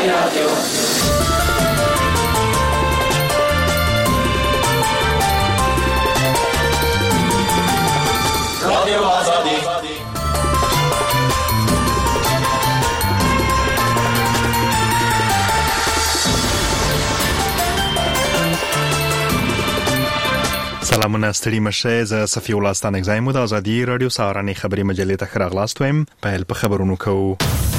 رادیو آزادی. سلامونه ستړي مشه ز صفی الله ستانک زایم د ازادي رادیو سهارنی خبری مجلې ته خراغلاست ویم په خبرونو کوو.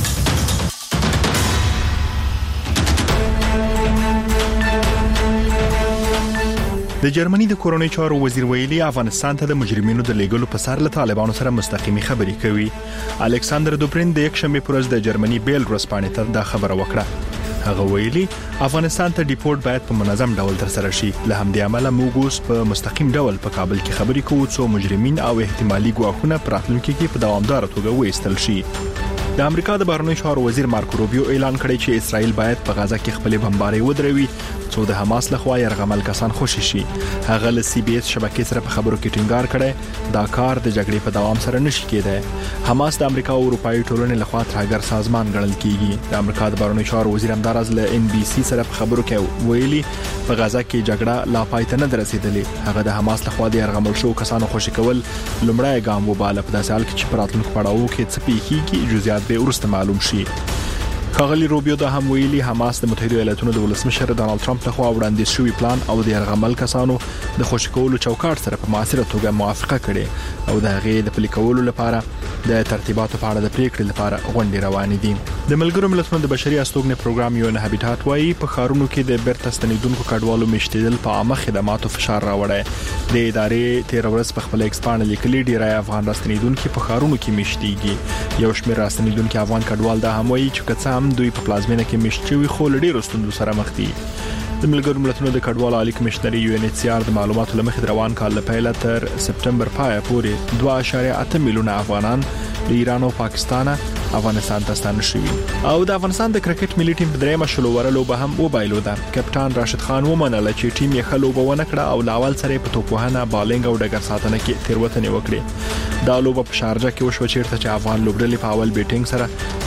د جرمني د کورونی چارو وزیر ویلي افغانستان ته د مجرمینو د لیګلو په سر له طالبانو سره مستقیمي خبرې کوي. الکساندر دوبرین د یک شنبه پر ورځ د جرمني بیل رسپانې ته دا خبره وکړه. هغه ویلي افغانستان ته ډیپورت باید په منظم ډول ترسره شي. له همدې امله موږ اوس په مستقیم ډول په کابل کې خبرې کوو څو مجرمین او احتمالي ګواښونه پر راتلونکي کې په دوامدار توګه وایستل شي. د امریکا د بهرنیو چارو وزیر مارکو روبیو اعلان کړی چې اسرائیل باید په غزه کې خپل بمبارۍ ودروي څو د حماس لخوا يرغمل کسان خوشي شي. هغه له سی بي اس شبکې سره په خبرو کې ټینګار کړی دا کار د جګړې په دوام سره نشي کېدای. حماس د امریکا او اروپאי ټولنې لخوا ترهګر سازمان ګڼل کیږي. د امریکا د بهرنیو چارو وزیر همدارز له ان بي سي سره په خبرو کې ویلي په غزه کې جګړه لا پای ته نه رسیدلې. هغه د حماس لخوا د يرغمل شو کسانو خوشي کول لومړی ګام وباله. په داسې حال کې چې پراتلونکو پړاو کې څه پیښیږي جزئیات به ورسته معلوم شي. ښاغلي روبیو دا هم ویلي حماس د متحده ایالاتونو د ولسمشر ډانلډ ټرمپ لخوا وړاندیز شوی پلان او د يرغمل کسانو د خوشي کولو چوکاټ سره په مؤثره توګه موافقه کړې او د هغې د پلي کولو لپاره د ترتیباتو په اړه د پریکړې لپاره غونډې روانې دي. د ملګرو ملتونو د بشري استوګنې پروګرام یو نه هابیټات وايي په خارونو کې د بیرته ستنیدونکو کډوالو میشتېدل په عامه خدماتو فشار راوړی. د ادارې 13 ورځ په خپل ایکسپانډ لیکلي ډیری افغان راستنیدونکو په خارونو کې میشتېږي. یو شمېر راستنیدونکو افغان کډوال دا هم وايي چې کڅ هم دوی په پلازمینه کې میشتوي خو لډیرو ستوندو سره مخ دي. د ملګرو ملتونو د کډوالو عالی کمشنر یو ان ایچ سی آر د معلوماتو لمخې روان کال له پیله تر سپټمبر پای پورې 2.8 میلیونه افغانان د ایران او پاکستان افغانستان ته ستانه شوي. او د افغانستان د کرکټ ملي ټیم په درېمه شلووره لوبه هم وبایلوده. کپټان راشد خان ومنله چې ټیم یې ښه لوبه ونه کړه او لاول سره په توپوهنه بالینګ او ډګر ساتنه کې تیروتنې وکړې. دا لوبه په شارجه کې وشو چیرته چې افغان لوبډلې په اول بیټینګ سره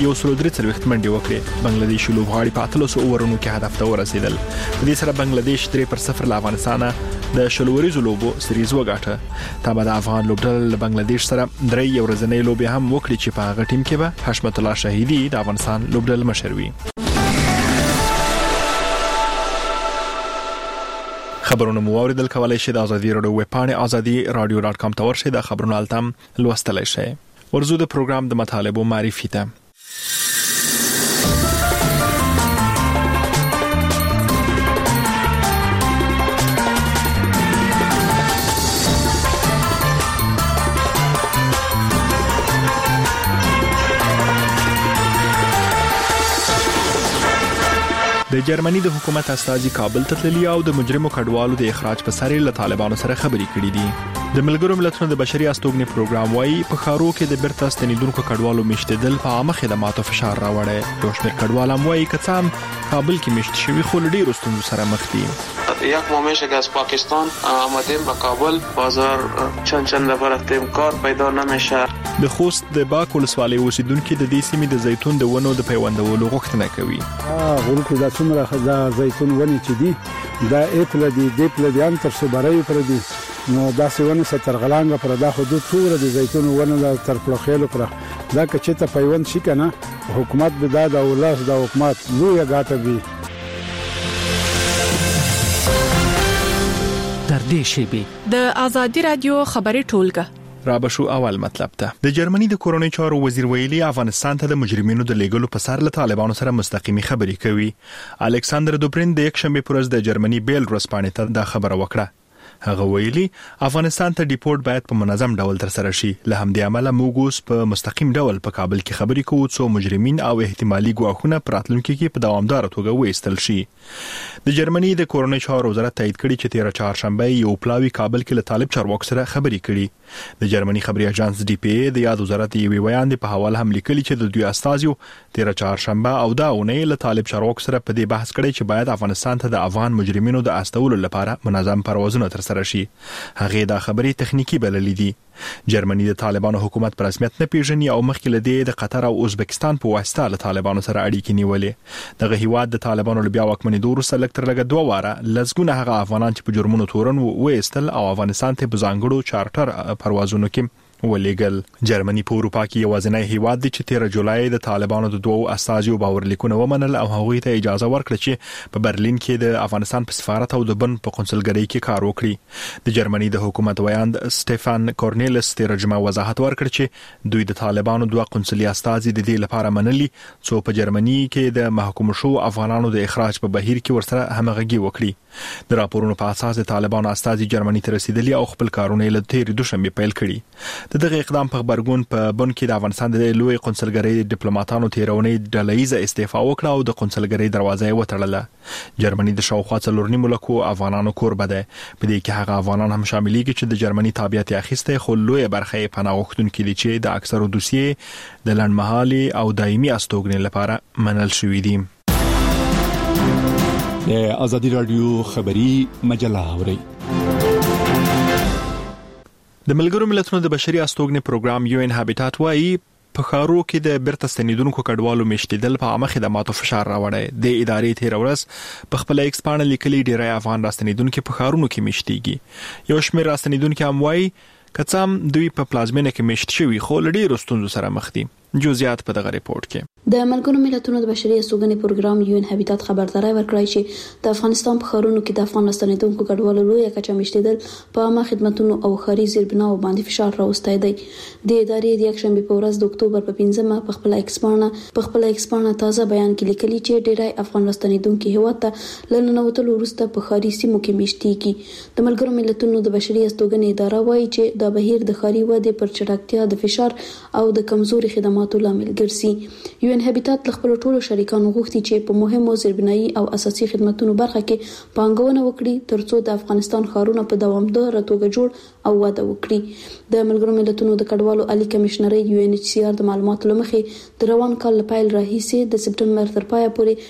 133 منډې وکړې. بنگلاديش لوبغاړي په 300 اوورونو کې هدف ته ورسېدل. په دې سره بنگلاديش 3-0 له افغانستان د شلوريزو لوبو سریز وګاټه. تابع د افغان لوبډل له بنگلاديش سره درې ورځنۍ لوبې هم وکړي چې په هغه ټیم کې به حشمت الله شهیدی د افغانستان لوبډل مشر وي. خبرونه مو اوریدل کولای شئ د ازادي رادیو ویب پاڼې azadi.radio.com ته ورشئ. د خبرونو التم لوستلای شئ. ورزو د پروګرام د مطالبو معرفي ته. د جرمني د حکومت استازي کابل ته تللی او د مجرمو کډوالو د اخراج په سر له طالبانو سره خبرې کړې دي. د ملګرو ملتونو د بشري استوګنې پروګرام وايي په خارو کې د بیرته ستنیدونکو کډوالو میشتېدل په عامه خدماتو فشار راوړی. یو شمېر کډوال هم وايي که څه هم کابل کې میشت شوي خو ډېرو ستونزو سره مخ دي. یک ماه میشه که از پاکستان آمدیم به کابل. بازار چند رفتیم کار پیدا نمیشه. د خوست د باک ولسوالۍ اوسیدونکو د دې سیمې د زیتون د ونو د پیوندولو غوښتنه کوي. غوړو د څومره د زیتون ونې چې دي دا اپل دي د اپل دي ان تر صبرای پر دي نو دا سونه ستر غلانګ پر دا حدود څوره د زیتون ونه د تر پلوخېلو پر دا کچې ته پیوند شي کنه حکومت به دا د ولس د حکومت لوی غاټه وي. در دې شیبه د ازادي رادیو خبري ټولګه رابشو اول مطلب ته. د جرمني د کورونی چارو وزیر ویلي افغانستان ته د مجرمینو د لیګلو په سر له طالبانو سره مستقیمي خبرې کوي. الکساندر دوبرین د یک شنبه پر ورځ د جرمني بیل رسپانې ته دا خبره وکړه. هغه ویلي افغانستان ته ډیپورت باید په منظم ډول ترسره شي. له همدې امله موږ اوس په مستقیم ډول په کابل کې خبرې کوو څو مجرمین او احتمالي ګواښونه په راتلونکي کې په دوامدار توګه وایستل شي. د جرمني د کورونی چارو وزارت تایید کړي چې 13 چهارشنبه یو پلاوی کابل کې له طالب چارواکو سره خبرې کړي. د جرمني خبري اژانس ډي پی ای د یاد وزارت یوې بیان په حواله هم لیکلي چې د دوی استازیو 13 چهارشنبه او دا اونۍ له طالب چارواکو سره په دې بحث کړي چې باید افغانستان ته د افغان مجرمینو د استولو لپاره منظم پروازونه به تر سره شي. هغه دا خبرې تخنیکی بللې دي. جرمني د طالبانو حکومت پر رسمیت نه پیژني او مخکې لدې د قطر او ازبکستان په واسطه له طالبانو سره اړیکې نیولې. دغه هیواد د طالبانو له بیا واکمنېدو وروسته لږ تر لږه 2 واره لزګونه هغه افغانان چې په جرمونو تورن وېستل او افغانستان ته په ځانګړو چارټر پروازونو کې ولېګل. جرمني په اروپا کې یوازینی هیواد دی چې 13 جولای د طالبانو د 2 استازو باورلیکونه ومنل او هغوی ته اجازه ورکړه چې په برلین کې د افغانستان په سفارت او د بن په قونسلګرۍ کې کار وکړي. د جرمني د حکومت ویاند سټيفان کورنیلس ترجمه وضاحت ورکړ چې دوی د طالبانو 2 قونسلي استازي د دې لپاره منلي څو په جرمني کې د محکوم شو افغانانو د اخراج په بهیر کې ورسره همغږي وکړي. د راپورونو په اساس د طالبانو استازي جرمني ته رسیدلي او خپل کارونه له تیر دوشنبه پیل کړي. دغه اقدام په خبرګون په بن کې د افغانستان د لوی قونسلګرۍ ډیپلوماټانو تیرونې ډلهیزه استعفا وکړه او د قونسلګرۍ دروازه یې وتړله. جرمني د شاوخوا 4 ملکو افغانانو کوربه ده. په دې کې هغه افغانان هم شاملېږي چې د جرمني تابعیت اخیسته خو لوی برخه یې پناه غوښتونکي دي چې د اکثرو دوسیې د لنډمهالي او دایمي استوګنې لپاره منل شوې دي. د ازادي رادیو خبری مجله اوري. د ملګرو ملتونو د بشري استوګنې پروګرام UN هابیټات وايي په ښارو کې د بیرته ستنیدونکو کډوالو میشتېدل په عامه خدماتو فشار راوړی. د ادارې تیر ورځ په خپل ایکس باندې لیکلي ډیری افغان راستنیدونکو په ښارونو کې میشتېږي. یو شمېر راستنیدونکو هم وايي کڅام دوی په پلازمینه کې میشت شوي خو لړۍ رستونزو سره مخ دي. جزئیات په دغه ریپورت کې. د ملګرو ملتونو د بشري استوګنې پروګرام UN هابیټات خبرداري ورکړی چې د افغانستان په ښارونو کې د افغان راستنیدونکو کډوالو لویه کچه میشتېدل په عامه خدماتو او ښاري زیربناو باندې فشار راوستی دی. د ادارې د یکشنبه په ورځ د اکتوبر په 15مه په خپل ایکس باندې تازه بیان کې لیکلي چې ډیری افغان راستنیدونکو هیواد ته لننوتلو وروسته په ښاري سیمو کې میشتېږي. د ملګرو ملتونو د بشري استوګنې اداره وایي چې دا بهیر د ښاري ودې پر چټکتیا د فشار او د کمزوري خدماتو لامل ګرځي. UN هابیټات خپل ټولو شریکانو غوښتي چې په مهمو زیربنایي او اساسي خدماتو برخه کې پانګونه وکړي ترڅو د افغانستان ښارونه په دوامداره توګه جوړ او وده وکړي. د ملګرو ملتونو د کډوالو عالی کمشنري UNHCR د معلوماتو لمخې د روان کال لپاره راهیسې د سپټمبر تر پایه پورې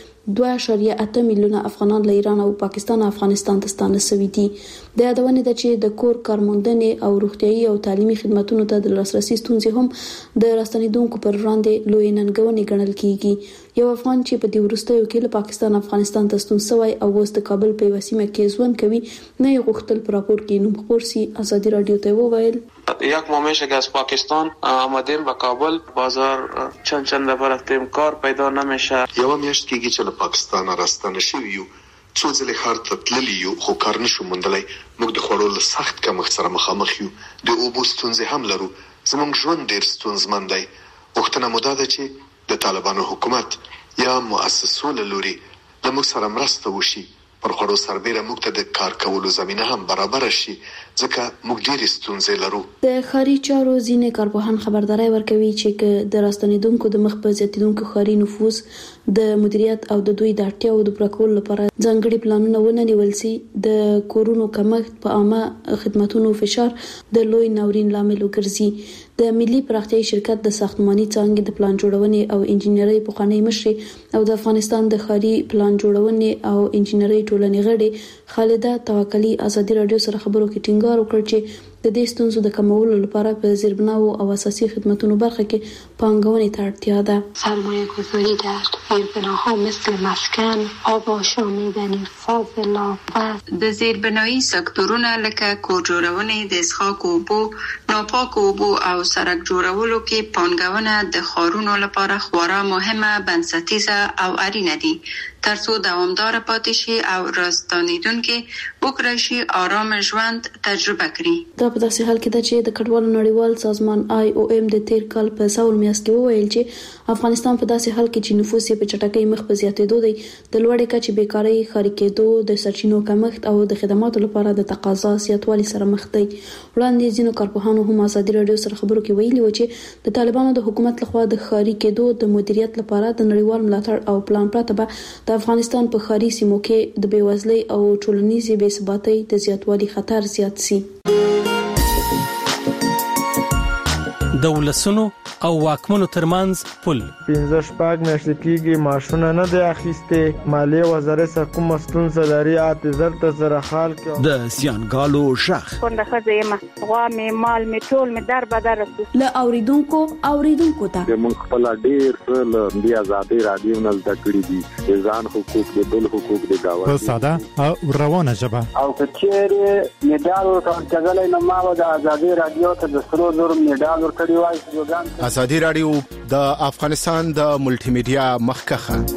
2.8 میلیونه افغانان له ایران او پاکستان افغانستان ته ستانه شوي دي. د یادونه ده چې د کور کارموندنې او روغتيایي او تعلیمي خدماتو ته د لاسرسي ستونزې هم د راستنیدونکو پر وړاندې لوی ننګونې ګڼل کیږي. یو افغان چې په دې وروستیو کې له پاکستان افغانستان ته ستون شوی او اوس د کابل په وسیمه کې ژوند کوي نه یو غوښتل پر راپور کې نوم خبر سي. ازادي رادیو ته وویل یک ماه میشه که از پاکستان آمدیم به کابل. بازار چند نفر رفتیم کار پیدا نمیشه. یو میاشت کېږي چې له پاکستان راستنه شوی یو څو ځلې ښار ته تللی یو خو کار نشو موندلی. موږ د خوړو له سخت کمښت سره مخامخ یو. د اوبو ستونزې هم لرو. زموږ ژوند ډېر ستونزمن دی. غوښتنه مو دا ده چې د طالبانو حکومت یا مؤسسو له لوري له موږ سره مرسته وشي. پر خوړو سربېره موږ ته د کار کولو زمینه هم برابر شي ځکه موږ ډېرې ستونزې لرو. د ښاري چارو ځینې کارپوهان خبرداری ورکوي چې د راستنیدونکو د مخ په زیاتیدونکو ښاري نفوذ د مدیریت او د دوی د اړتیاو د پوره کولو لپاره ځانګړي پلانونه ونه نیول شي. د کورونو کمښت په عامه خدماتو فشار د لوی ناورین لامل وګرځي. د ملي پراختیايي شرکت د ساختماني څانګې د پلان جوړونې او انجنیري پخوانی مشر او د افغانستان د ښاري پلان جوړونې او انجنیري ټولنې غړي خالده توکلی ازادي رادیو سره خبرو کې ټینګار وکړ چې د دې ستونزو د کمولو لپاره په زیربناو او اساسي خدماتو برخه کې پانګونې ته اړتیا ده. سرمایه گذاری در زیربناها مثل مسکن، آب آشامیدنی، فاضلاب و د زیربنایی سکتورونه لکه کور جوړونې د څښاک اوبو، ناپاک اوبو او سړک جوړولو کې پانګونه د ښارونو لپاره خورا مهمه، بنسټیزه او اړینه دي ترڅو دوامدار پاتې شي او راستنیدونکو وکړي شي آرام ژوند تجربه کړي. دا په داسې حال کې ده چې د کډوالو نړیوال سازمان IOM د تیر کال په ساول میاشت کې وویل چې افغانستان په داسې حال کې چې نفوس یې په چټکۍ مخ په زیاتېدو دی، د لوړې کچې بیکارۍ، ښاري کېدو، د سرچینو کمښت او د خدماتو لپاره د تقاضا زیاتوالي سره مخ دی. وړاندې ځینو کارپوهانو هم ازادي رادیو سره خبرو کې ویلي و چې د طالبانو د حکومت لخوا د ښاري کېدو د مدیریت لپاره د نړیوال ملاتړ او پلان پرته به د افغانستان په ښاري سیمو کې د بېوزلۍ او ټولنیزې بېثباتۍ د زیاتوالي خطر زیات شي. د ولسونو او واکمنو ترمنځ پل 15 میاشتې کېږي ماشونه نه دی اخیسته مالیه وزارت کوم ستونزه لري اعتذار ته سره حال کې د سیانګالو شخ څنګه خزه غوا می مال می ټول می در بدر له اوریدونکو ته موږ خپل ډیر له بیا آزادي رادیو نه زده کړی دي ځان حقوق د بل حقوق د گاوه په ساده او روانه ژبه او کچېره میډال ورکړل نو ما د آزادي رادیو ته د سرو زر میډال ورکړی وای. آزادي رادیو د افغانستان د ملټي میډیا مخکخه.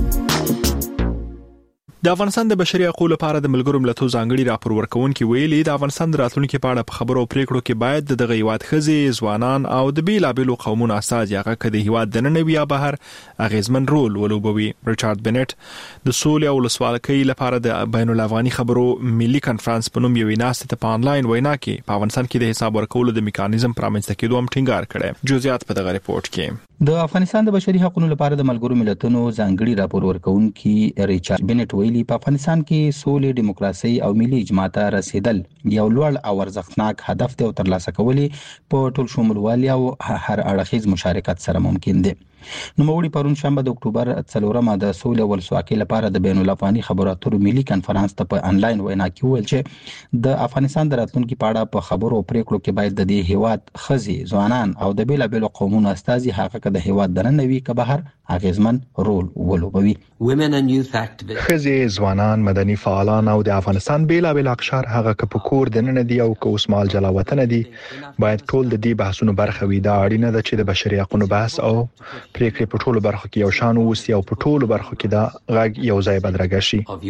د افغانستان د بشري حقوقو لپاره د ملګرو ملتونو ځانګړي راپور ورکونکي ویلي د افغانستان د راتلونکو په اړه په خبرو او پریکړو کې باید د هیواد ښځې ځوانان او د بیلابېلو قومونو اساس یاغه کړي هیواد د نن یا بهر اغیزمن رول ولوبوي. ریچارډ بنټ د سولې او ولسواکۍ لپاره د بین الافغاني خبرو ملي کانفرنس په نوم یو ناسته په انلاین وینا کې په افغانستان کې د حساب ورکولو د میکانیزم پرامنځته کېدو هم ټینګار کړي. جزئیات په دغه ریپورت کې. د افغانستان د بشري حقوقو لپاره د ملګرو ملتونو ځانګړي راپور ورکونکي ریچارډ بنټ ویلي په افغانستان کې سولې، دیموکراسي او ملي اجماع ته رسیدل یو لوړ او ارزښتناک هدف دی او ترلاسه کولو په ټول شمولوالي او هر اړخیز مشارکت سره ممکن دی. نوموړي پرون شنبه د اکتوبر 4 د سولې او ولسواکۍ لپاره د بین الافغاني خبرو اترو ملي کانفرنس ته په انلاین وینا کې ویل چې د افغانستان د راتلونکو په اړه په خبرو او پریکړو کې باید د دې هیواد ښځې، ځوانان او د بیلابېلو قومونو استازي هغه د هیواد دننوي که بهر اغیزمن رول ولوبوي. ښځې، ځوانان، مدني فعالان او د افغانستان بیلابېل اقشار هغه که په کور دننه دي او که اوس مال جلا وطن دي باید ټول د دې بحثونو برخه وي. دا اړینه ده چې د بشري حقوقو بحث او پریکړې په ټولو برخو کې یو شان ووسي او په ټولو برخو کې دا غږ یو ځای بدرګه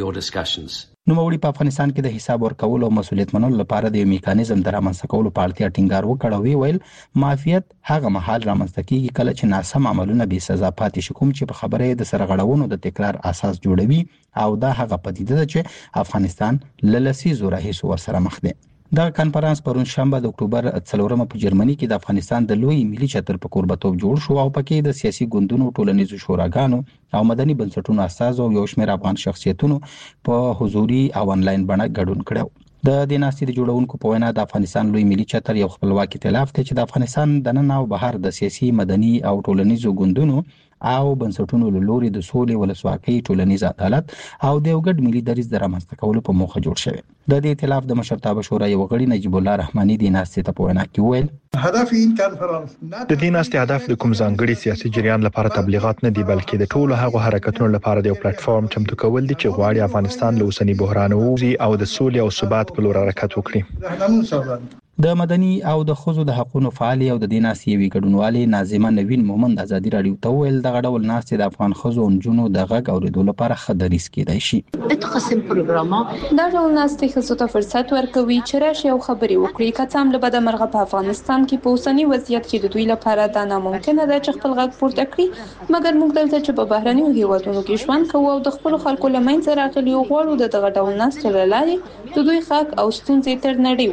شي. نوموړي په افغانستان کې د حساب ورکولو او مسؤلیت منلو لپاره د میکانیزم د رامنځته کولو په اړتیا ټینګار وکړ او ویل معافیت هغه مهال رامنځته کیږي کله چې ناسم عملونه بې سزا پاتې شي، کوم چې په خبره د سرغړونو د تکرار اساس جوړوي او دا هغه پدیده ده چې افغانستان له لسیزو راهیسې ورسره مخ دی. دا کانفرنس پرون شنبه د اکتوبر 4 په جرمني کې د افغانستان د لوی ملي چتر په کوربتوب جوړ شو او پکې د سیاسي ګوندونو، ټولنیزو شوراګانو او مدني بنسټونو اساس او یو شمېر افغان شخصیتونو په حضوري او انلاین بڼه ګډون کړو. د دې ناستې د جوړونکو په وینا د افغانستان لوی ملي چتر یو خپلواک ائتلاف دی چې د افغانستان د نن او بهر د سیاسي، مدني او ټولنیزو ګوندونو او بنسټونو له لوري د سولې، ولسواکۍ، ټولنیز عدالت او د یو ګډ ملي دریځ د رامنځته کولو په موخه جوړ شوی. د دې ائتلاف د مشرتابه شورا یو غړي نجیب الله رحماني د ناستې ته په وینا کې ویل هدف این کانفرنس د دې ناستې هدف د کوم ځانګړي سیاسي جریان لپاره تبلیغات نه دی بلکې د ټولو هغو حرکتونو لپاره د یو پلیټ فارم چمتو کول دي چې غواړي افغانستان له اوسنی بحران ووځي او د سولې او ثبات په لور حرکت وکړي. د مدني او د ښځو د حقوقو فعال او د دې ناستې یوې ګډونوالې ناظمه نوین مومند آزادي رادیو ته ویل دغه ډول ناستې د افغان ښځو او نجونو د غږ اورېدو لپاره ښه دریځ کېدای شي. قسم پروګرام دا ډول ناستې ښځو ته فرصت ورکوي چې راشي او خبرې وکړي. که څه هم له بده مرغه په افغانستان کې په اوسني وضعیت کې د دوی لپاره دا ناممکنه ده چې خپل غږ پورته کړي، مګر موږ دلته چې په بهرنیو هیوادونو کې ژوند کوو او د خپلو خلکو له منځه راغلي یو غواړو د دغه ډول ناستو له لارې د دوی غږ او ستونزې تر نړۍ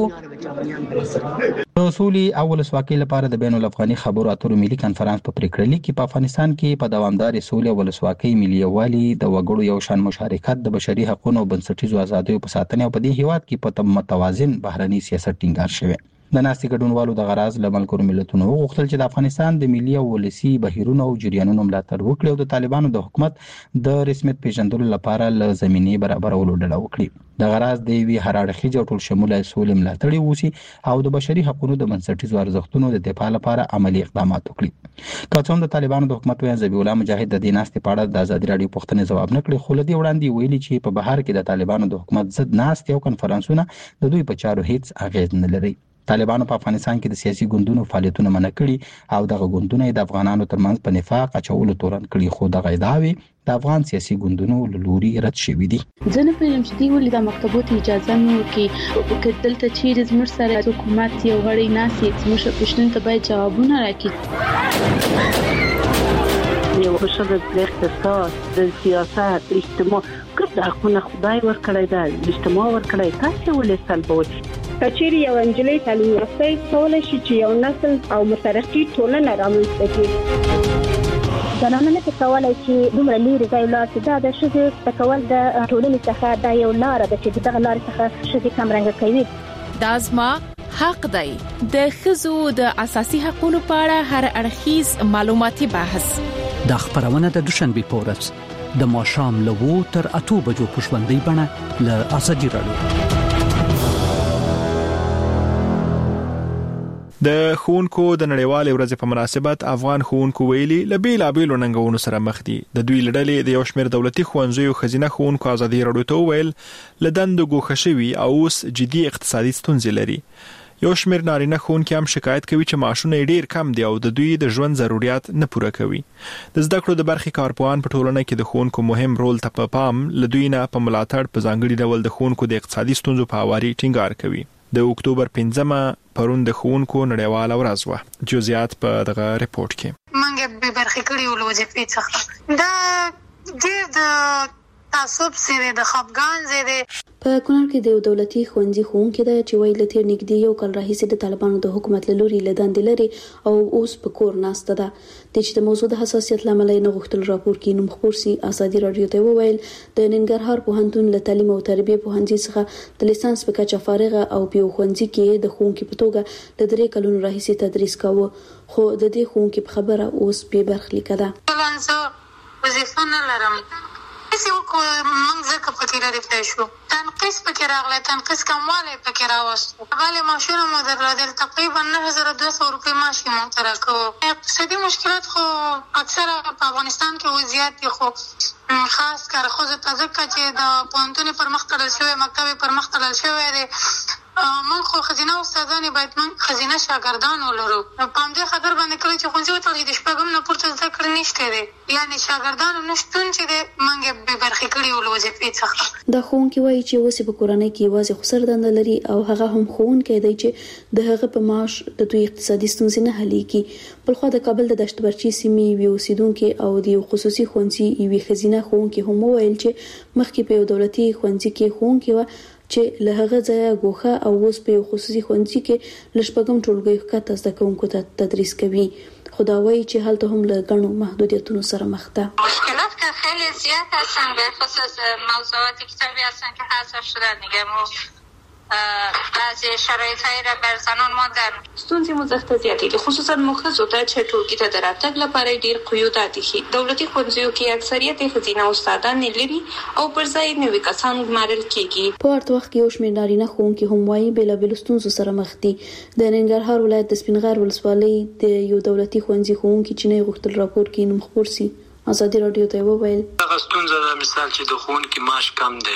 ورسوو. د سولې او ولسواکۍ لپاره د بین الافغاني خبرو اترو ملي کانفرنس په پریکړه کې په افغانستان کې په دوامدار سولې او ولسواکۍ ملي یووالي د وګړو یو شان مشارکت د بشري حقوقو او بنسټیزو آزادیو په ساتنه او په دې هیواد کې په متوازن بهرني سیاست ټینګار شوی. د ناستې ګډونوالو د غراض له ملګرو ملتونو وغوښتل چې د افغانستان د ملي او ولسي بهیرونو او جریانونو ملاتړ وکړي او د طالبانو د حکومت د رسمیت پیژندلو لپاره له زمینې برابرولو ډډه وکړي. د غراض د یوې هر اړخیزې او ټول شموله سولې ملاتړ ووسي او د بشري حقوقو د بنسټیزو ارزښتونو د دفاع لپاره عملی اقدامات وکړي. که څوم د طالبانو د حکومت ویان ذبیح الله مجاهد د دې ناستې په اړه د آزادي رادیو پوښتنې ځواب نه کړي، خو له دې وړاندې ویلي چې په بهر کې د طالبانو د حکومت ضد ناستې او کنفرانسونه د دوی په چارو هیڅ اغیز نه لري. طالبانو په افغانستان کې د سیاسي ګوندونو فعالیتونه منع کړي او دغه ګوندونه د افغانانو ترمنځ په نفاق اچولو تورن کړي، خو دغه ادعاوې د افغان سیاسي ګوندونو له لوري رد شوې دي. زه نه پوهیږم چې دوی ولې د مکتبو ته اجازه نه ورکوي. که دلته چیرې زموږ سره حکومت یو غړی ناست وي زموږ پوښتنو ته باید جوابونه راکړي. یو ښځه د اقتصاد، د سیاست، اجتماع ګډ حقونه خدای ورکړی دی، اجتماع ورکړی، تاسو ولې سلبوي؟ کچېرې یو انجلۍ تعلیم یافته کولای شي چې یو نسل او مترقي ټولنه رامنځته کړي. زنانه نه کولای چې دومره لري ځای لاس دا د ښځې تکول د ټولنې څخه دا یو لار ده چې دغه لار څخه ښځې کم رنګ کوي. دا زما حق دی. د ښځو د اساسي حقوقو په اړه هر اړخیز معلوماتي بحث د خبرونه د دوشنبه په ورځ د ماښام له 2 تر 8 بجو په ژوندۍ بڼه له آزادي رادیو. د ښوونکو د نړیوالې ورځې په مناسبت افغان ښوونکو ویلي له بیلابېلو ننګونو سره مخ دي. د دوی له ډلې د یو شمېر دولتي ښوونځیو ښځینه ښوونکو ازادي راډیو ته وویل له دندو ګوښه شوي او اوس جدي اقتصادي ستونزې لري. یو شمېر نارینه ښوونکي هم شکایت کوي چې معاشونه ډیر کم دي او د دوی د ژوند ضرورت نه پوره کوي. د زده کړو د برخې کارپوهان په ټولنه کې د ښوونکو مهم رول ته په پام له دوی نه په ملاتړ په ځانګړي ډول د ښوونکو د اقتصادي ستونزو په هواري ټینګار کوي. د اکتوبر 5 پرون د ښوونکو نړیواله ورځ وه. جزئیات په دغه ریپورت کې. منګه به برخې کړي ول وظیفې څخه دا د تعصب سره د خپګان زیاده. په کونړ کې د دولتي ښوونځي ښوونکي د چوي لته نګدي یو کال راهیسې د طالبانو د حکومت لوري لدان لري او اوس په کور ناسته ده. د چې د موضوع د حساسیت لامل نه غوښتل راپور کې نوم خبرسي ازادي رادیو ته وویل د ننګرهار پوهنتون له تعلیم او تربیه پوهنځي څخه د لیسانس په کچه فارغه او په ښوونځي کې د ښوونکي په توګه د 3 کلونو راهیسې تدریس کاوه خو د دې ښوونکي په خبره اوس په برخلیک ده. وظیفه نه لرم څه وکړم موږ ځکه پکې لري پېښو تنقیس پکې راغلی تنقیس کمواله پکې راوستو بل ماشونه مو درلودل تقریبا 9200 روپۍ معاش مو ترکو. اقتصادي مشکلات خو اکثره په افغانستان کې وضعیت دي خو خاص کار خو ته ځکه چې د پوهنتون پر مخ تړل شوی مکتب پر مخ تړل شوی دی من خو خزینه استادانې باید من خزینه شاګردان ولرو. په همدې خاطر باندې کله چې ښوونځي وتړل د شپږم نه پورته زده کړې نشته دی یعنی شاګردانو نشتون چې دی منګه به برخې کړي ول وظیفې څخه. دا ښوونکي وایي چې اوس په کورنۍ کې یوازې خسر دنده لري او هغه هم ښوونکی دی چې د هغه په معاش د دوی اقتصادي ستونزې نه حلېږي. بلخو د کابل د دشت برچي سیمې یو اوسیدونکو او د یو خصوصي ښوونځي یو خزینه ښوونکي هم وویل چې مخکې په یو دولتي ښوونځي کې ښوونکي و چې له هغه ځایه ګوښه او اوس په یو خصوصي ښوونځي کې له شپږم ټولګي ښکته زده کوونکو ته تدریس کوي. خو دا وایي چې هلته هم له ګڼو محدودیتونو سره مخ ده. مشکلات که خیلی زیاد هستن به خصوص موضوعات کتابی هستن که حذف شدن دیگه بعضی شرایطی را بر زنان ماندن. ستونزې مو زخته زیاتې دي خصوصا مخصوص ته چې ټولګي ته دراتګ لپاره ډیر قیودات دي. دولتي ښوونځیو کې اکثریت ښځینه استادان لري او پر ځای نوي کسان ګمارل کیږي. په ورته وخت کې یو شمېر نارینه ښوونکي هم وایي بېلابېلو ستونزو سره مخ دي. د ننګرهار ولایت د سپینغر ولسوالۍ د یو دولتي ښوونځي ښوونکي چې نه غوښتل راپور کې نوم خبرسي ازادي رادیو ته وویل هغه ستونزه ده مثال چې د ښوونکي معاش کم دی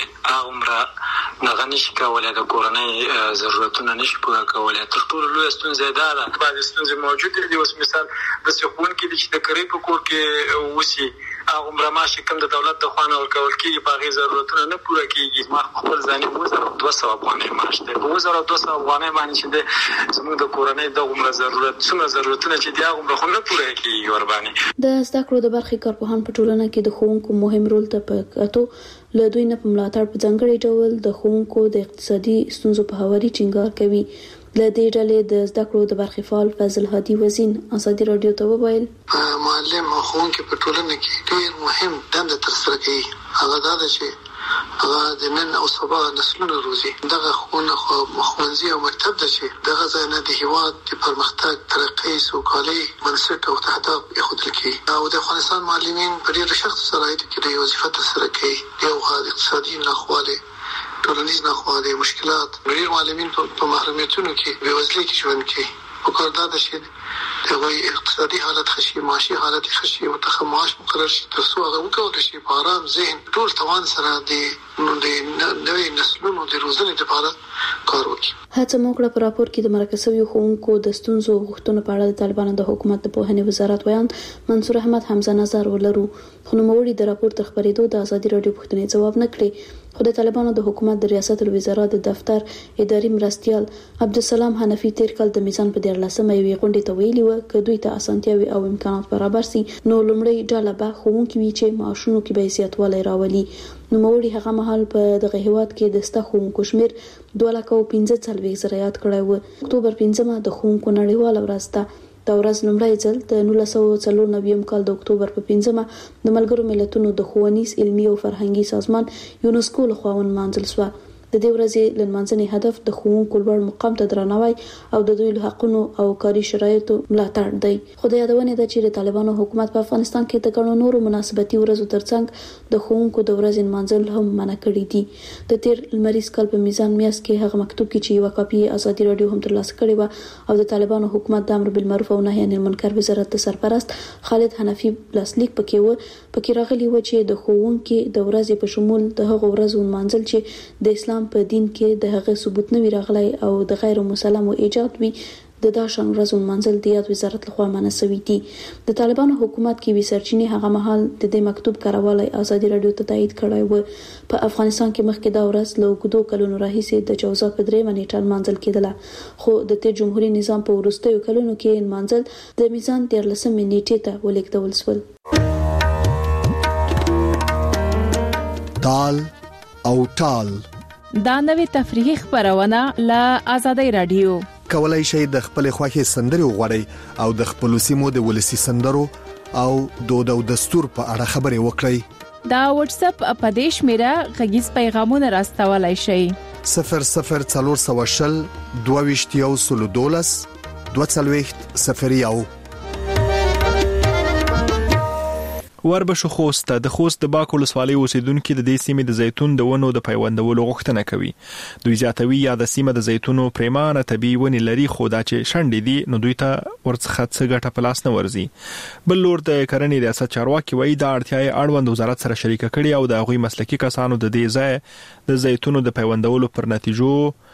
هغه نه نشي کولای د کورنۍ ضرورتونه نشي پوره کولای. تر ټولو لویه ستونزه ده بعضې ستونزې موجودې دي. اوس مثال داسې ښوونکي دي چې د کرۍ په کور کې اوسي هغه معاش کم د دولت د خوا نه ورکول کېږي په هغې ضرورتونه نه پوره کېږي. ما خپل ځاني 2200 افغانۍ معاش دی په 2200 افغانۍ باندې چې دی زموږ د کورنۍ دغومره ضرورتونه چې دي هغومره خو نه پوره کېږي ورباندې. د زده کړو د برخې کارپوهان په ټولنه کې د ښوونکو مهم رول ته په کتو له دوی نه په ملاتړ په ځانګړي ډول د ښوونکو د اقتصادي ستونزو په هواري ټینګار کوي. له دې ډلې د زده کړو د برخې فعال فضل هادي وزین ازادي رادیو ته وویل معلم او ښوونکي په ټولنه کې ډېر مهم دنده ترسره کوي. هغه دا ده چې هغه د نن او سبا نسلونه روزي. دغه ښوونځي او مکتب ده چې دغه ځای نه د هېواد د پرمختګ ترقۍ سوکالۍ بنسټ او اهداف ایښودل کېږي او د افغانستان معلمین په ډېرو سختو شرایطو کې د وظیفه ترسره کوي. یو د اقتصادي ناخوالې ټولنیز ناخوالې مشکلات ډېر معلمین په محرومیتونو کې بېوزلۍ کې ژوند کوي. پکار دا ده چې د هغوی اقتصادي حالت ښه شي معاشي حالت ښه شي ورته معاش مقرر شي تر څو هغه وکولی شي په ارام ذهن ټول توان سره د نوي نسلونو د روزنې لپاره کار وکړي. هڅه مو کړه په راپور کې د مرکز شویو ښوونکو د ستونزو غوښتنو په اړه د طالبانو د حکومت د پوهنې وزارت ویان منصور احمد حمزه نظر ولرو. خو نوموړي د راپور تر خبرېدو د ازادي رادیو پوښتنې ځواب نه کړی. خو د طالبانو د حکومت د ریاست الوزرا د دفتر اداري مرستیال عبدالسلام حنفي تیر کال د میزان په 14مه یوې غونډې ته ویلي و که دوی ته اسانتیاوي او امکانات برابر سي نو لومړی ډله به ښوونکي وي چې معاشونو کې به زیاتوالی راولي. نوموړي هغه مهال په دغه هیواد کې د سته ښوونکو شمېر 2,45,000 یاد کړی و. اکتوبر 5 د ښوونکو نړیواله ورځ ده. دا ورځ لومړی ځل د 1994 کال د اکتوبر په 5 د ملګرو ملتونو د ښوونیز علمي او فرهنګي سازمان یونسکو لخوا ونمانځل شوه. د دې ورځې لمانځنې هدف د ښوونکو لوړ مقام ته درناوی او د دوی له حقونو او کاري شرایطو ملاتړ دی. خو د یادونې ده چې د طالبانو حکومت په افغانستان کې د ګڼو نورو مناسبتي ورځو ترڅنګ د ښوونکو د ورځې لمانځل هم منع کړي دي. د تیر لمریز کال په میزان میاشت کې هغه مکتوب کې چې یو کاپي ازادي رادیو هم ترلاسه کړې و او د طالبانو حکومت د امر بالمعروف او نهي عن المنکر وزارت د سرپرست خالد حنفي لاسلیک پکې راغلی و چې د ښوونکو د ورځې په شمول د هغو ورځو لمانځل چې د اسلام په دین کې د هغه ثبوت نه وی راغلی او د غیر مسلم او ایجاد وی د داشن ورځو لمانځل د یاد وزارت لخوا منع شوی دي. د طالبانو حکومت کې وی سرچینې هغه مهال د دې مکتوب کاروالی ازادي رادیو ته تایید کړی و. په افغانستان کې مخکې دا ورځ له اوږدو کلونو راهیسې د جوزا په 3 نیټه لمانځل کېدله، خو د تیر جمهوریت نظام په وروستیو کلونو کې لمانځل د میزان 13 نیټې ته ولیکدول شول. تال او ټال دا نوې تفریحي خبرونه له آزادۍ رادیو. کولای شئ د خپل خوښي سندري وغوړئ او د خپل سیمو د ولسی سندرو او دود او دستور په اړه خبرې وکړئ. دا واتس اپ اپدیش میرا غږیز پیغامونه راستولای شئ. 0040 22 22 وربشو خوست د خوست د باک ولسوالۍ اوسیدونکو د دې سیمې د زیتون د ونو د پیوندولو غوښتنه کوي. دوی زیاتوي یا د سیمه د زیتونو پریمانه طبي ونی لري، خو دا چې شنډې دي نو دوی ته ورڅخه څه ګټه په لاس نه ورځي. بل لور د کرنې ریاست چارواکي وایي دا اړتیا اړوند وزارت سره شریک کړي او د هغوی مسلکي کسانو د دې ځای د زیتونو د پیوندولو پر نتیجو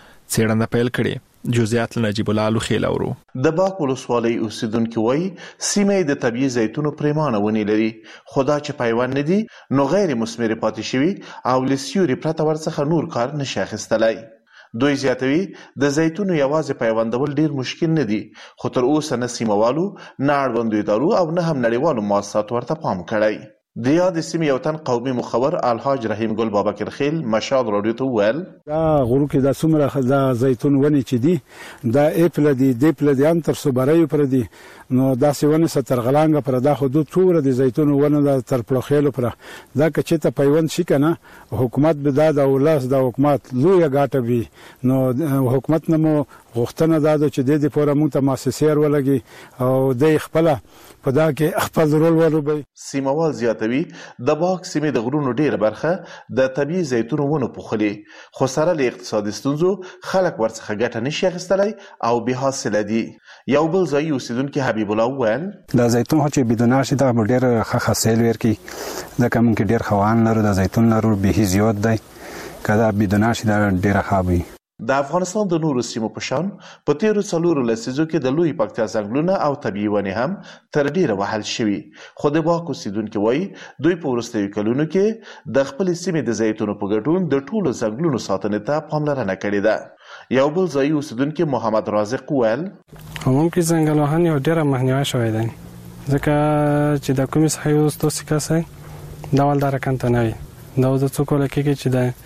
څېړنه پیل کړي. جزئیات نجیب الله لوخیل اورو. د باک ولسوالۍ اوسیدونکو وایي سیمه د طبيعي زیتونو پریمانه ونی لري، خدا چې پیوند نه دي نو غیر مثمر پاتې شوی او لسیوري پرته ورڅخه نور کار نشي اخیستلای. دوی زیاتوي د زیتونو یوازې پیوندول ډیر مشکل نه دي، خو تر اوسه نه سیموالو نه اړوندو ادارو او نه هم نړیوالو مؤسساتو ورته پام کړی. د یاد سیمې یو تن قومي مخبر الحاج رحیم ګل بابکر خیل مشال رادیو ته ویل دا غرو کې د څومره د زیتون ونی چې دي دا اپل دي د اپل دي ان تر صبرای پر دي نو دا سیونه ستر غلانګه پر دا حدود ټول د زیتون ونه د تر پلوخېلو پر دا که ته پیوند شي کنه حکومت به دا د ولس د حکومت لوی غاټه وي نو حکومت نمو غوښتنه دا چې د دې پوره مونږ ته مؤسسې ورلګي او د خپل په دا کې خپل رول وروبي. سیموال زیاتوي د باک سیمې د غرونو ډیره برخه د طبيعي زیتونو ونو پوخلي، خو سره له اقتصادي ستونزو خلک ورڅخه ګټه نشي اخیستلای او به حاصل دي. یو بل ځای اوسیدونکو حبیب الله وویل د زیتون چې بدون شي دا ډیر ښه حاصل ورکي، ځکه مونږ ډیر خوان لرو د زیتون لرو به زیات دی، کله بدون شي دا ډیر ښه. د افغانستان د نورو سیمو په شان په تیرو 4 لسیزو کې د لوی پکتیا ځنګلونه او طبيعي ونې هم تر ډیره وهل شوي، خو د باک اوسیدونکو وایي دوی په وروستیو کلونو کې د خپل سیمې د زیتونو په ګډون د ټولو ځنګلونو ساتنې ته پاملرنه کړې ده. یو بل ځای اوسیدونکو محمد رازق ویل همونکې ځنګل وهنې یو ډیره مخنیوي شوی دی، ځکه چې د کومې څخه یو ستاسو کسه دا ول درکان ته نه وي دا د څوک لکه چې د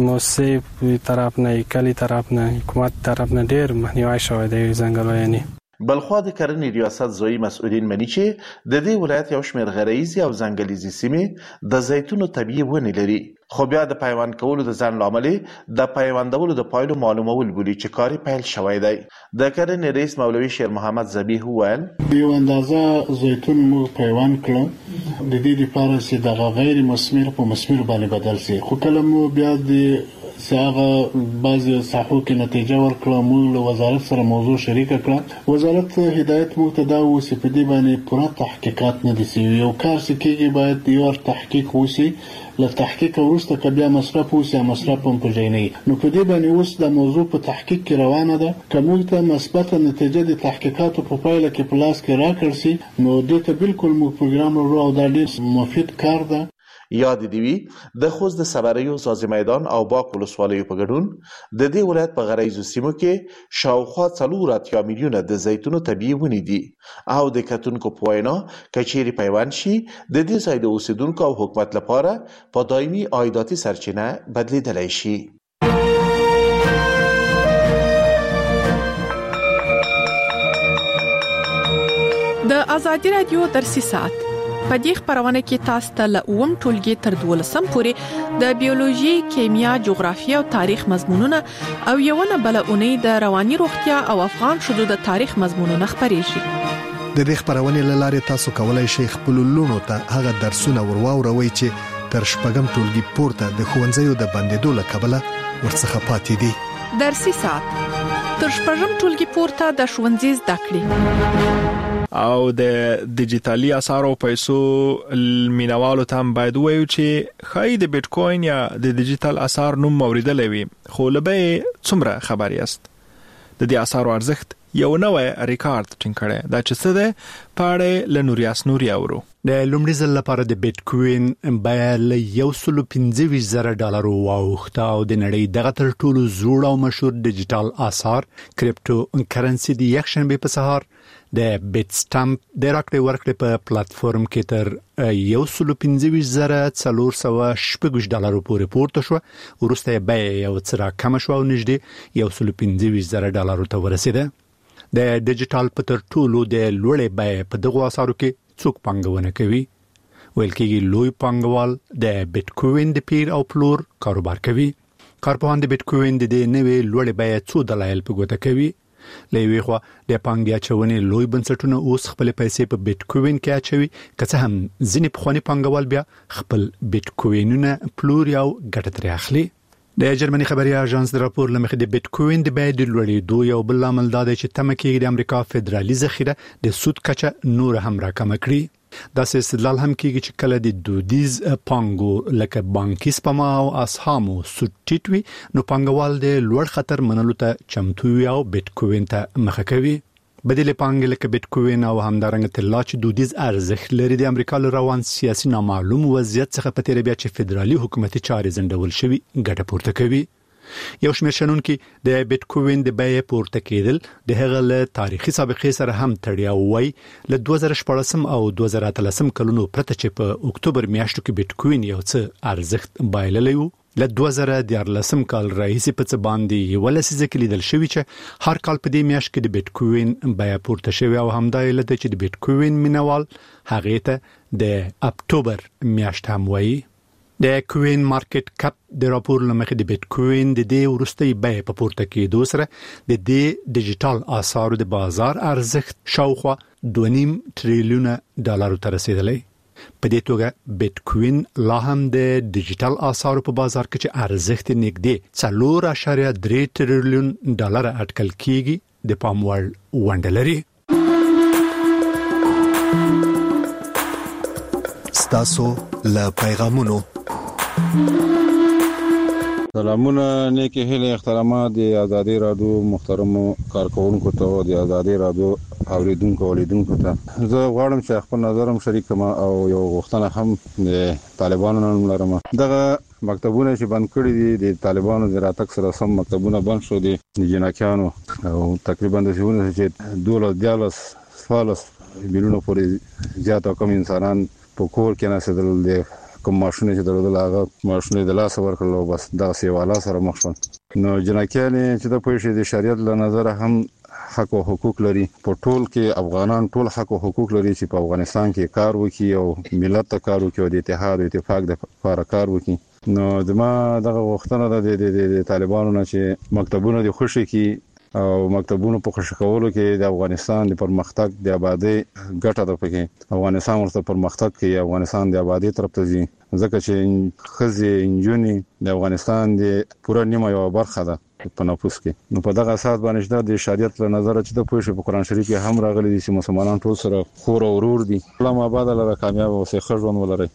موسسې طرف نه کلی طرف نه حکومت طرف نه ډیر مخنیوي شوی دی ځنګل وهنې. بلخوا د کرنې ریاست ځایي مسؤلین مني چې د دې ولایت یو شمېر غرایزي او ځنګلیزي سیمې د زیتونو طبيعي ونې لري، خو بیا د پیوند کولو د ځان لامل د پیوندولو د پایلو معلومول بولی چې کاری پیل شوی دی. د کرنې رئیس مولوي شیر محمد زبیح وویل یو اندازه زیتون مو پیوند کړو د دې لپاره چې د غیر مثمر په مثمر باندې بدل شي، خو کله مو بیا د ساغه بعضی ساحو کې نتیجه ورکړه موږ له وزارت سره موضوع شریک کړه. وزارت هدایت مو ته دا وسی په دې باندې پوره تحقیقات نه دي شوي، یو کار چې کېږي باید یو تحقیق وسی، له تحقیق وروسته که بیا مصرف وسی مصرف هم پوجي نه نو په دې باندې اوس د موضوع په تحقیق کې روانه ده. کومه ته مثبت نتیجه د تحقیقاتو په پایله کې پلاس کې راکړ شي نو دې ته بالکل مو پروګرام ورو او د ډیر مفید کار ده. یاد دی وی د خوست د صبریو سازي میدان او باک ولسوالیو په ګډون د دې ولایت په غرایزو سیمو کې شاوخوا 4 میلیونه د زیتونو طبيعي ونې دي او د کتونکو په وینا کچيري پیوند شي د دې ځای د اوسیدونکو او حکومت لپاره په دایمي عایداتي سرچینه بدلیدلی شي. د آزادی رادیو درسي سات په دې خبرونه کې تاسو ته له 9 ټولګي تر 12 پورې د بیولوژي، کیمیا، جغرافیه او تاریخ مضمونونه او یوونه بل اونۍ د رواني روغتیا او افغان شذو د تاریخ مضمونونه خبرېږي. د دې خبرونې لاره تاسو کولای شئ خپل لونو ته هغه درسونه ورواوروي چې تر شپږم ټولګي پورته د ښوونځیو د بندیدو له کبله ورڅخه پاتې دي. درسي ساعت تر شپږم ټولګي پورته د ښوونځي زده کړې او د ډیجیټالي اسعارو پیسو مینوالو ته باید وایو چې خای د بیت کوین یا د ډیجیټل اسعار نوم موریدلې وي خو لبه څومره خبر یاست د دې اسعارو ارزښت یو نوې ریکارډ ټینګ کړي دا چې څه ده پاړې له نوریاس نوري اورو. د لومړي ځل لپاره د بیت کوین بیه له $125,000 واوښته او د نړۍ دغه تر ټولو زوړ او مشهور ډیجیټل اسعار کریپټو کرنسي د یکشنبه په سهار د بیت سټامپ د راکړې ورکړې په پلیټفارم کې تر $125,460 پورې پورته شو. وروسته بیه یو څه کم شو او نږدې $125,000 ته ورسیده. د ډیجیټل په تر ټولو د لوړې بیه په دغه اسعارو کې څوک پانګونه کوي؟ ویل کېږي لوی پانګوال د بیت کوین د پیر او پلور کاروبار کوي. کارپوهان د بیت کوین د نوې لوړې بیه څو دلایل په ګوته کوي. لوی خو د پانګې اچونې لوی بنسټونه اوس خپل پیسې په بیت کوین کې اچوي که څه هم ځینې پخوانی پانګوال بیا خپل بیت کوینونه پلور او ګټه ترې اخلي. د جرمني خبري اژانس د راپور لمخې د بیت کوین د بیې د لوړېدو یو بل عامل دا دی چې تمه کېږي د امریکا فدرالي ذخیره د سود کچه نور هم راکمه کړي. دا استدلال هم کېږي چې کله د دودیز پانګو لکه بانکي سپما او اسهامو سود ټیټ وي نو پانګوال د لوړ خطر منلو ته چمتو وي او بیت کوین ته مخه کوي. بدیل پانګې لکه بیت کوین او همدارنګه طلا چې دودیز ارزښت لري د امریکا له روان سیاسي نامعلوم وضعیت څخه په تیر بیا چې فدرالي حکومتي چارې زندول شوی ګټه پورته کوي. یو شمېر شنونکي د بیت کوین د بیې پورته کېدل د هغه له تاریخي سابقې سره هم تړاو وای. له 2014 او 2013 کلونو پرته چې په اکتوبر میاشتو کې بیت کوین یو څه ارزښت بایللی و. له 2014 کال راهیسې په څه باندې یو لسیزه کې لیدل شوی چې هر کال په دې میاشت کې د بیت کوین بیه پورته شوی او همدا علت چې د بیت کوین مینوال هغه ته د اکتوبر میاشت هم وایي. د کوین مارکیټ کپ د راپور لمخې د بیت کوین د دې وروستي بیه په پورته کېدو سره د دې ډیجیټل اسعارو د بازار ارزښت شاوخوا $2.5 تریلیون ته رسیدلی. په دې توګه بیت کوین لا هم د ډیجیټل اسعارو په بازار کې چې ارزښت نږدې $4.3 تریلیون اټکل کېږي د پام وړ ونډه لري. ستاسو له پیغامونو سلامونه نیکی هیله احترامات د آزادي رادیو محترمو کارکونکو ته د آزادي رادیو اوریدونکو ولیدونکو ته زه غواړم چې خپل نظرم شریک کړم او یو غوښتنه هم د طالبانو نن لرم. دغه مکتبونه چې بند کړي دي د طالبانو د راتګ سره سم مکتبونه بند شو دي د جناکیانو او تقریبا د ژوند چې 12 ملیونو پورې زیات کم انسانان په کور کې نسدل دي کوم ماشونه چې درلودل هغه ماشونه د لاس ورکړل او بس دا سیواله سره مخ شول. نو جناکیان چې د پوښتنې د شریعت له نظر هم حق او حقوق لري. په ټول کې افغانان ټول حق او حقوق لري چې په افغانستان کې کار وکړي او ملت ته کار وکړي او د اتحاد او اتفاق د لپاره کار وکړي. نو دما دغه وختونه د طالبانو نه چې مکتبونه د خوشي کې او مکتبونو په خوشی کولو کې د افغانستان د پرمختګ د آبادی ګټه ده. پکې افغانستان ورته پرمختګ کوي، افغانستان د آبادی طرف ته ځي ځکه چې خزي انجونی د افغانستان د پوره نیمه یو برخه ده په نفوس کې. نو په دغه اساس باندې د شریعت له نظر چې د پوښتنې په قران شریف کې هم راغلي دي چې مسلمانان ټول سره خور او ورور دي. الله آباد لره کامیاب او ښه ژوند ولري.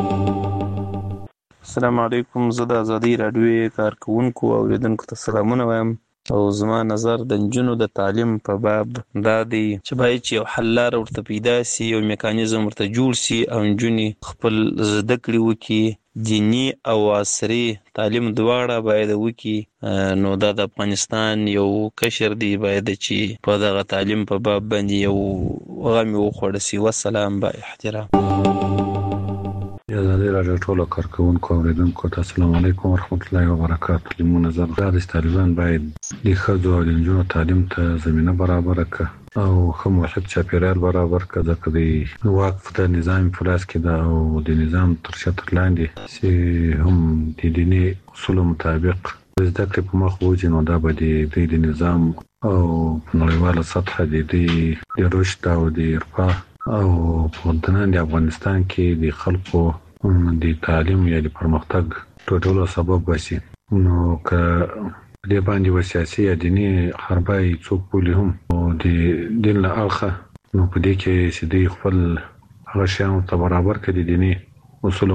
السلام علیکم. زه د آزادي رادیو کارکونکو او اوریدونکو ته سلامونه وایم او زما نظر د نجونو د تعلیم په باب دا دی چې باید چې یو حل لار ورته پیدا سي او میکانیزم ورته جوړ سي او نجونې خپل زده کړې وکړي، دینی او عصري تعلیم دواړه باید وکړي. نو دا د افغانستان یو کشر دی باید چې په دغه تعلیم په باب باندې یو غم وخوړ سي. والسلام با احترام. آزادي رادیو ټولو کارکونکو اوریدونکو ته السلام علیکم ورحمت الله وبرکاته. لمو نظر دا د طالبان باید د ښځو او د نجونو تعلیم ته زمینه برابره کړي او هم واحد چاپیریال برابر کړه کړي وقف د نظام فلاس کې دا او د نظام تر شتر لاندې چې هم د دیني اصول مطابق زده کړې په مخ وځي نو دا به د نظام او نړیواله سطح د رشد او د ارفاه او په دننه د افغانستان کې د خلکو د تعلیم یا د پرمختګ ټولو سبب وشي نو که د باندې وسیاسي یا دینی حربای څوک بولی هم او د دین له اړخه نو په دې کې چې د خپل هغه شیانو ته برابر کړي دینی اصول